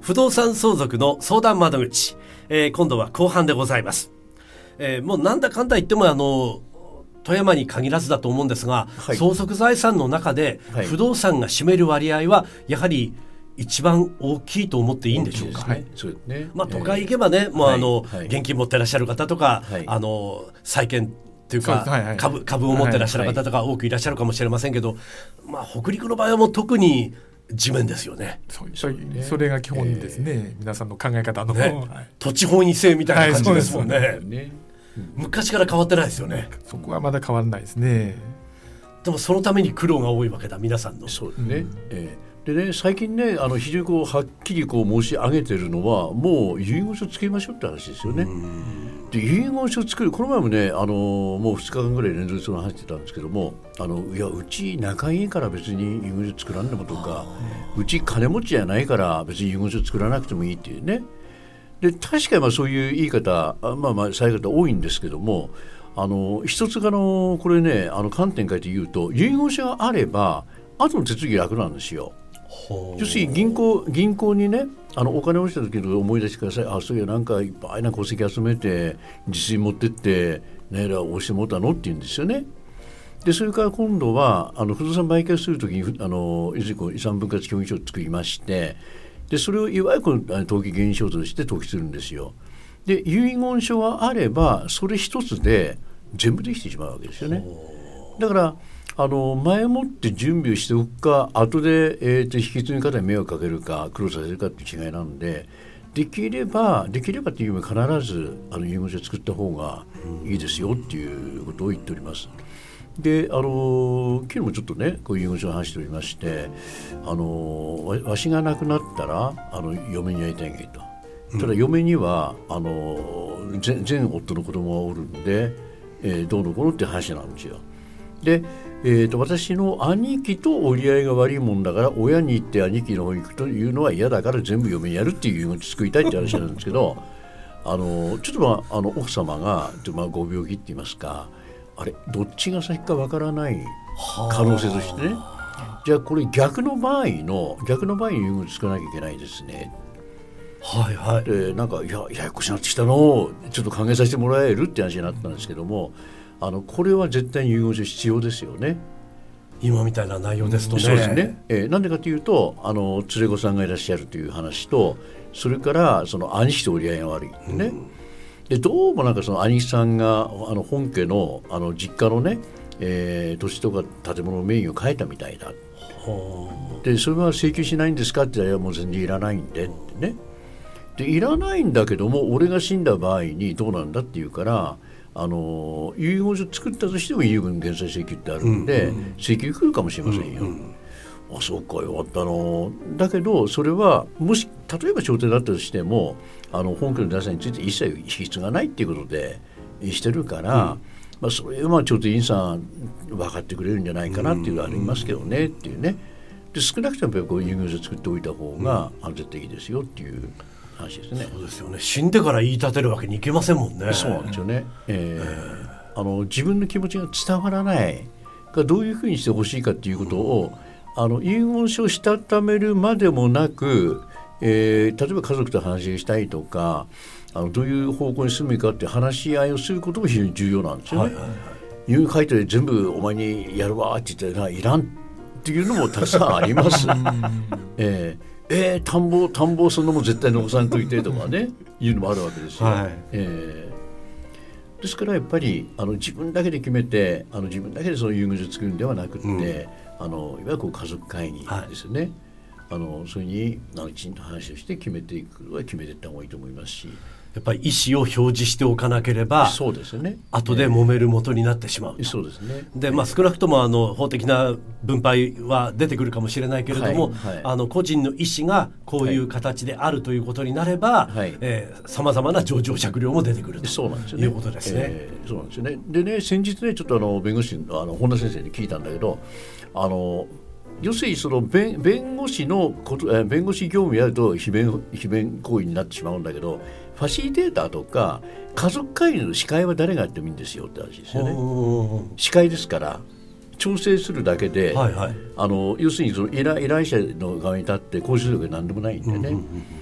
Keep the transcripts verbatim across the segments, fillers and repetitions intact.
不動産相続の相談窓口、えー、今度は後半でございます、えー、もうなんだかんだ言ってもあの富山に限らずだと思うんですが、はい、相続財産の中で不動産が占める割合はやはり一番大きいと思っていいんでしょうか。 はい、そうですね。 まあ、都会行けばね、えー、もうあの、はい、現金持ってらっしゃる方とか、はい、あの債券というか、はいはい、株, 株を持ってらっしゃる方とか多くいらっしゃるかもしれませんけど、まあ、北陸の場合はもう特に地面ですよね。 そ, そ, それが基本ですね、えー、皆さんの考え方の、 ね、はい、土地本位制みたいな感じですもんね、はい、ね、昔から変わってないですよね。 そこはまだ変わらないですね。 でもそのために苦労が多いわけだ、皆さんの。 そうですね、うん、えーでね、最近ね、あの非常にこうはっきりこう申し上げてるのは、もう遺言書作りましょうって話ですよね。で遺言書作る、この前もね、あのもうふつかかんぐらい連続その話してたんですけども、あのいやうち仲いいから別に遺言書作らんでもとか、うち金持ちじゃないから別に遺言書作らなくてもいいっていうね。で確かにまあそういう言い方、まあまあされる方多いんですけども、あの一つあのこれね、あの観点から言うと、遺言書があれば後の手続き楽なんですよ。要するに銀行、銀行にね、あのお金落ちた時に思い出してください。あ、そういやなんかいっぱいな戸籍集めて実印持ってってね、押してもらったのって言うんですよね。でそれから今度はあの不動産売却する時にあの遺産分割協議書を作りまして、でそれをいわゆるこの登記原証として登記するんですよ。で遺言書があればそれ一つで全部できてしまうわけですよね。だからあの前もって準備をしておくか、後で、えー、と引き継ぎ方に迷惑かけるか苦労させるかっていう違いなので、できればできればっていうのは必ずあの遺言書を作った方がいいですよっていうことを言っております。であの昨日もちょっとねこういう遺言書を話しておりまして、あの わ, わしが亡くなったらあの嫁にやりたいんけと、ただ嫁にはあの 前, 前夫の子供がおるんで、えー、どうのこうのって話なんですよ。でえー、と私の兄貴と折り合いが悪いもんだから、親に行って兄貴の方に行くというのは嫌だから全部嫁にやるっていう遺言を作りたいって話なんですけどあのちょっと、まあ、あの奥様が、まあ、ご病気って言いますか、あれどっちが先かわからない可能性としてね、じゃあこれ逆の場合の逆の場合に遺言を作らなきゃいけないですね。 はいはい、 でなんかいやややこしくなってきたのをちょっと考えさせてもらえるって話になったんですけども、あのこれは絶対に遺言書必要ですよね。 今みたいな内容ですとね。 そうですね、えー、なんでかというとあの連れ子さんがいらっしゃるという話と、それからその兄貴と折り合いが悪いってね、うん、でどうもなんかその兄貴さんがあの本家 の, あの実家のね、えー、土地とか建物の名義を変えたみたいだ。でそれは請求しないんですかって言ったら、もう全然いらないんでってね。でいらないんだけども俺が死んだ場合にどうなんだっていうから、あの遺言書作ったとしても遺言減債請求ってあるんで、うんうん、請求来るかもしれませんよ、うんうん、あそうかよかったのだけど、それはもし例えば調停だったとしてもあの本家の財産について一切引き継がないっていうことでしてるから、うん、まあ、それは調停員さん分かってくれるんじゃないかなっていうのはありますけどね、うん、っていうね。で少なくともやっぱりこう遺言書作っておいた方が、うん、絶対いいですよっていう話ですね。 そうですよね。死んでから言い立てるわけにいけませんもんね。 そうなんですよね、えー、あの自分の気持ちが伝わらないがどういうふうにしてほしいかっていうことを、うん、あの遺言書をしたためるまでもなく、えー、例えば家族と話をしたいとか、あのどういう方向に進むかっていう話し合いをすることも非常に重要なんですよね、はいはいはい、遺言書いて全部お前にやるわって言っていらんっていうのもたくさんあります、えーえー、田んぼ田んぼそんなもん絶対残さんといてとかねいうのもあるわけですよ、はい、えー、ですからやっぱりあの自分だけで決めてあの自分だけでその遺言書を作るんではなくて、うん、あのいわゆるこう家族会議ですよね、はい、あのそれにきちんと話をして決めていくは決めていった方がいいと思いますし、 やっぱり意思を表示しておかなければ、 そうですね、 後で揉める元になってしまう、えー、 そうですね。 で、まあ、少なくともあの法的な分配は出てくるかもしれないけれども、はいはい、あの個人の意思がこういう形であるということになれば、さまざまな情状酌量も出てくるということですね。 えー、そうなんですよね。でね、先日ねちょっとあの弁護士のあの本田先生に聞いたんだけど、あの要するにその 弁, 弁護士のこと弁護士業務やると非弁非弁行為になってしまうんだけど、ファシリテーターとか家族会議の司会は誰がやってもいいんですよって話ですよね。司会ですから調整するだけで、はいはい、あの要するにその依頼、依頼者の側に立って交渉力が何でもないんでね、うんうんうん、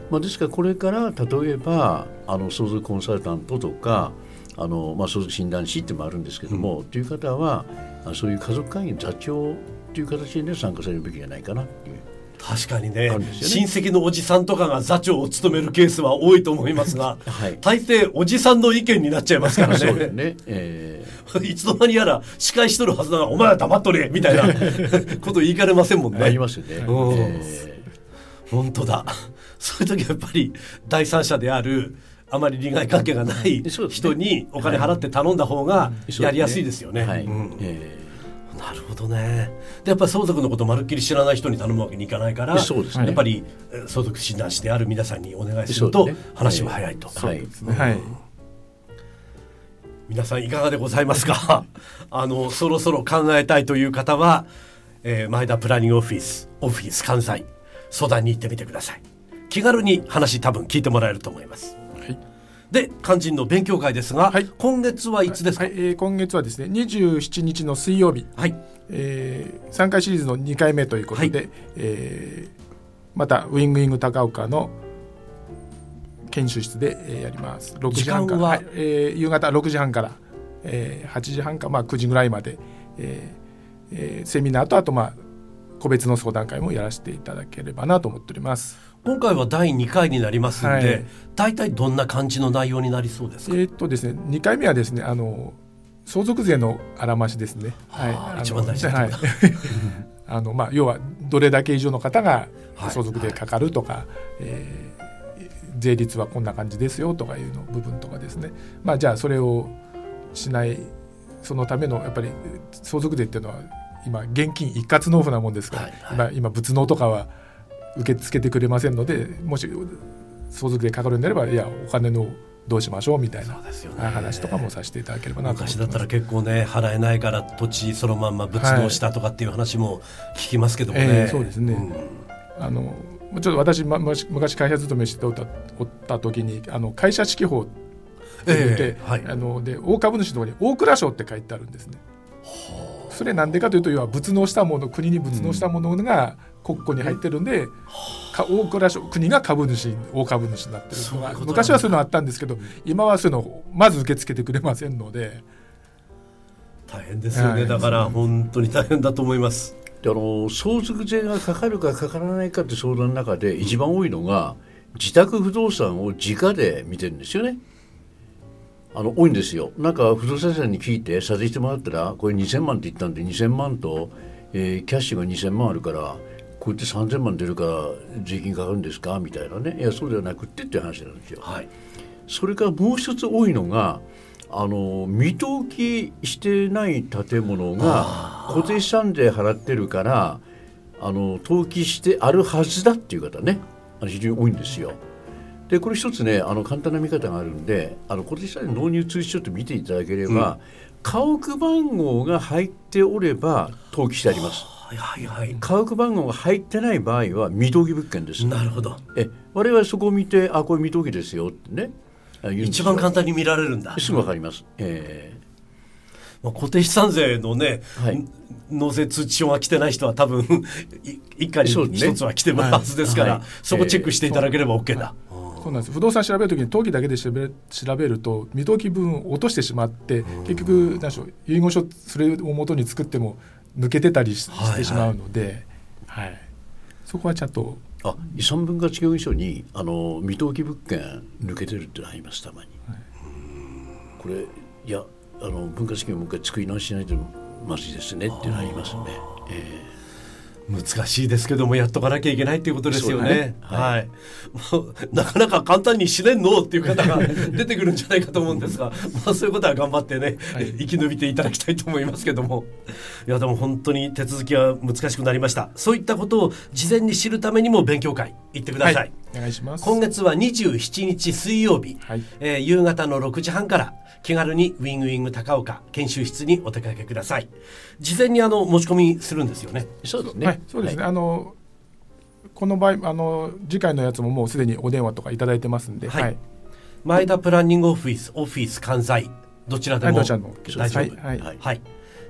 まあ、ですからこれから例えばあの相続コンサルタントとかあの、まあ、相続診断士ってもあるんですけども、うん、という方はそういう家族会議の座長という形で参加されるべきじゃないかなっていう。 確かに ね, ね親戚のおじさんとかが座長を務めるケースは多いと思いますが、はい、大抵おじさんの意見になっちゃいますからね。そうですね、えー、いつの間にやら司会しとるはずなのお前は黙っとれみたいなこと言いかねませんもんね。 ありますよね、うんえー、本当だ。そういう時はやっぱり第三者であるあまり利害関係がない人にお金払って頼んだ方がやりやすいですよね。なるほどね。でやっぱり相続のことまるっきり知らない人に頼むわけにいかないから、そうですね、やっぱり相続診断士である皆さんにお願いすると話は早いと。はい、はい、皆さんいかがでございますか。あのそろそろ考えたいという方は、えー、前田プランニングオフィスオフィス関西相談に行ってみてください。気軽に話多分聞いてもらえると思います。はい、で肝心の勉強会ですが、はい、今月はいつですか。 はい、えー、今月はですねにじゅうしちにちの水曜日、はい、えー、さんかいシリーズのにかいめということで、はい、えー、またウィングウィング高岡の研修室で、えー、やります。ろくじはんから、はい、えー、夕方ろくじはんから、えー、はちじはんか、まあ、くじぐらいまで、えーえー、セミナーとあとまあ個別の相談会もやらせていただければなと思っております。 今回はだいにかいになりますので、はい、大体どんな感じの内容になりそうですか。 えーっとですね、にかいめはですね、あの相続税のあらましですね。 はい、一番大事な、はい、 あのまあ、要はどれだけ以上の方が相続税かかるとか、はい、えー、税率はこんな感じですよとかいうの部分とかですね、まあ、じゃあそれをしないそのためのやっぱり相続税っていうのは今現金一括納付なもんですから、はいはい、今, 今物納とかは受け付けてくれませんので、もし相続税かかるんであればいやお金のどうしましょうみたいな話とかもさせていただければなと思ってます。 昔だったら結構ね払えないから土地そのまんま物納したとかっていう話も聞きますけどもね、はい、えー、 そうですね、うん、あのちょっと私、ま、昔会社勤めしておった、おった時にあの会社指揮法って言って、えーはい、あので大株主のところに大蔵省って書いてあるんですね。それなんでかというと要は物納したもの国に物納したものが国庫に入ってるんで、うん、大蔵省国が株主大株主になってるのが昔はそういうのあったんですけど、今はそういうのをまず受け付けてくれませんので大変ですよね。だから本当に大変だと思います。 であの相続税がかかるかかからないかって相談の中で一番多いのが、うん、自宅不動産を直で見てるんですよね。あの多いんですよ。なんか不動産屋さんに聞いて査定してもらったらこれにせんまんって言ったんでにせんまんと、えー、キャッシュがにせんまんあるからこうやってさんぜんまん出るから税金かかるんですかみたいなね。いやそうではなくってっていう話なんですよ、はい、それからもう一つ多いのがあの未登記してない建物が固定資産税払ってるからあの登記してあるはずだっていう方ね、あの非常に多いんですよ。でこれ一つねあの簡単な見方があるんで、あの固定資産税納入通知書って見ていただければ、うん、家屋番号が入っておれば登記してあります。はいはいはい、家屋番号が入ってない場合は未登記物件です。 なるほど。 え我々そこを見てあこれ未登記ですよってね一番簡単に見られるんだ。 すぐ分かります、えーまあ、固定資産税のね、はい、納税通知書が来てない人は多分一家に一つは来てるはずですから、はいはい、そこチェックしていただければ OK だ、えーそうなんです。不動産調べるときに登記だけで調べる、調べると未登記分を落としてしまって結局何でしょう遺言書それを元に作っても抜けてたり し,、はいはい、してしまうので、はい、そこはちゃんとあ遺産分割協議書にあの未登記物件抜けてるってのありますたまに、はい、これいやあの分割協議もう一回作り直ししないとまずいですねっていうのありますね、えー難しいですけどもやっとかなきゃいけないっていうことですよね。はい、もうなかなか簡単にしれんのっていう方が出てくるんじゃないかと思うんですがまあそういうことは頑張ってね、はい、生き延びていただきたいと思いますけども、いやでも本当に手続きは難しくなりました。そういったことを事前に知るためにも勉強会行ってください、はい、 お願いします。 今月はにじゅうしちにち水曜日、はい、えー、夕方のろくじはんから気軽にウィングウィング高岡研修室にお出かけください。事前にあの申し込みするんですよね。 そうですね、 はい、そうですね、はい、あのこの場合あの次回のやつももうすでにお電話とかいただいてますんで、はいはい、 前田プランニングオフィスオフィス関西どちらでも大丈夫、はいはいはい、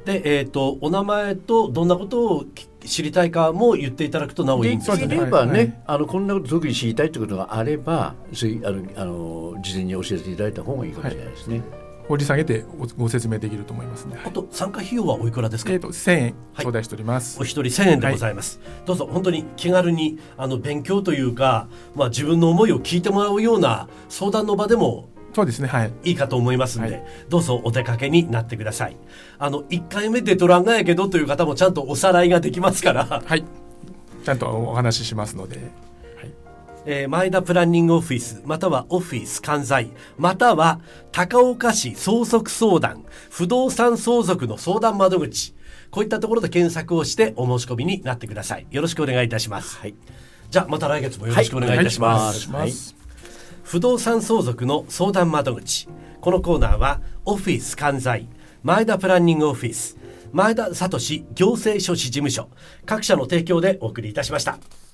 で、えー、とお名前とどんなことを知りたいかも言っていただくとなおいいんですね。できればね、はい、あのこんなこと特に知りたいということがあればそういうあのあの事前に教えていただいた方がいいかもしれないですね。はい、 掘り下げてご説明できると思いますね。 あと参加費用はおいくらですか？ えー、とせんえん頂戴しております。 はい、お一人せんえんでございます。はい、どうぞ本当に気軽にあの勉強というか、まあ、自分の思いを聞いてもらうような相談の場でもそうですね、はい、 いいかと思いますので、 はい、 どうぞお出かけになってください。あのいっかいめでトランガやけどという方もちゃんとおさらいができますから、 はい、ちゃんとお話ししますので、 えー、前田プランニングオフィスまたはオフィス関西または高岡市相続相談不動産相続の相談窓口、こういったところで検索をしてお申し込みになってください。よろしくお願いいたします。はい、じゃあまた来月もよろしくお願いいたします。 はいはい、 不動産相続の相談窓口、このコーナーはオフィス関西前田プランニングオフィス前田聡行政書士事務所各社の提供でお送りいたしました。